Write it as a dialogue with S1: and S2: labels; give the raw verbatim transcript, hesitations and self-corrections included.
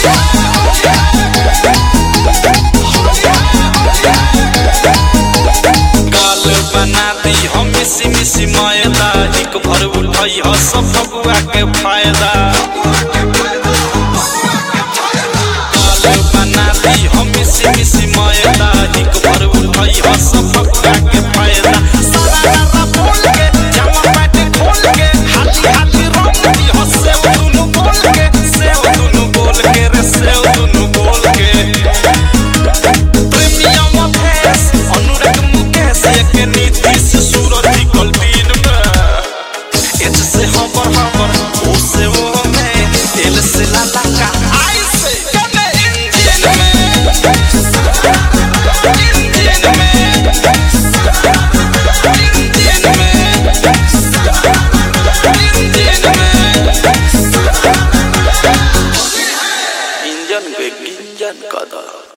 S1: मिसी मिसी मैदा एक भर उठाई ह सब फगुआ के फायदा गाल बना दी हम मिसी मिसी मैदा एक भर उठाई ह सब फगुआ के फायदा सारा बोल के जामा पैंट खोल के हाथी हाथी रंग दी ह सेव दुनु बोल के सेव दुनु बोल के रे सेव दुनु बोल के प्रेमियम फेस अनुराग मुकेश एक नीति से सूरज इंजन पे गिंजन कदा।